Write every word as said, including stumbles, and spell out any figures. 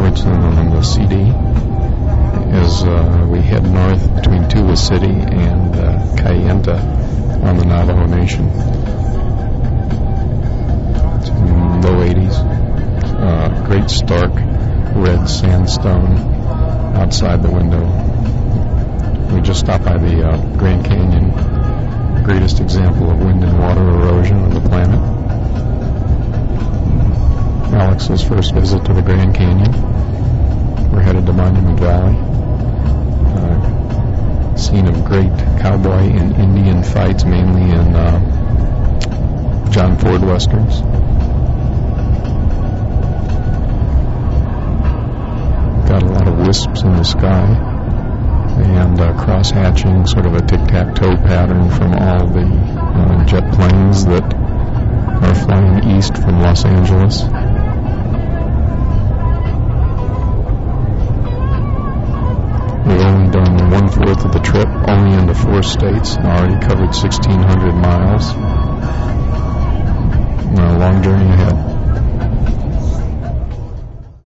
notes on the C D as uh, we head north between Tuba City and uh, Kayenta on the Navajo Nation. It's in low eighties. Uh, great stark red sandstone outside the window. We just stopped by the uh, Grand Canyon, greatest example of wind and water erosion on the planet. Alex's first visit to the Grand Canyon. We're headed to Monument Valley. Uh, scene of great cowboy and Indian fights, mainly in uh, John Ford westerns. Got a lot of wisps in the sky and uh, cross-hatching, sort of a tic-tac-toe pattern from all the uh, jet planes that are flying east from Los Angeles. We've only done one-fourth of the trip, only into four states, and already covered sixteen hundred miles. A long journey ahead.